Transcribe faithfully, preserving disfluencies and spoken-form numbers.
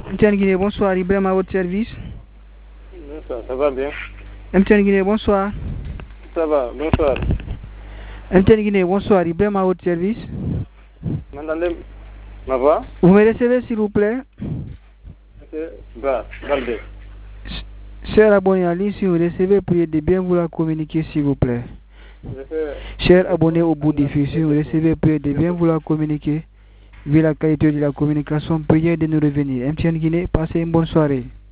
M T N Guinée, bonsoir, Ibrahim à votre service. Bonsoir, ça va bien. M T N Guinée, bonsoir. Ça va, bonsoir. M T N Guinée, bonsoir, Ibrahim à votre service. M'entendez ma voix? Vous me recevez s'il vous plaît? Bah, Balde. Cher abonné en ligne, si vous recevez, priez de bien vouloir communiquer s'il vous plaît. Cher abonné au bout du fil, si vous recevez, priez de bien vouloir communiquer. Vu la qualité de la communication, priez de nous revenir. M T N Guinée, passez une bonne soirée.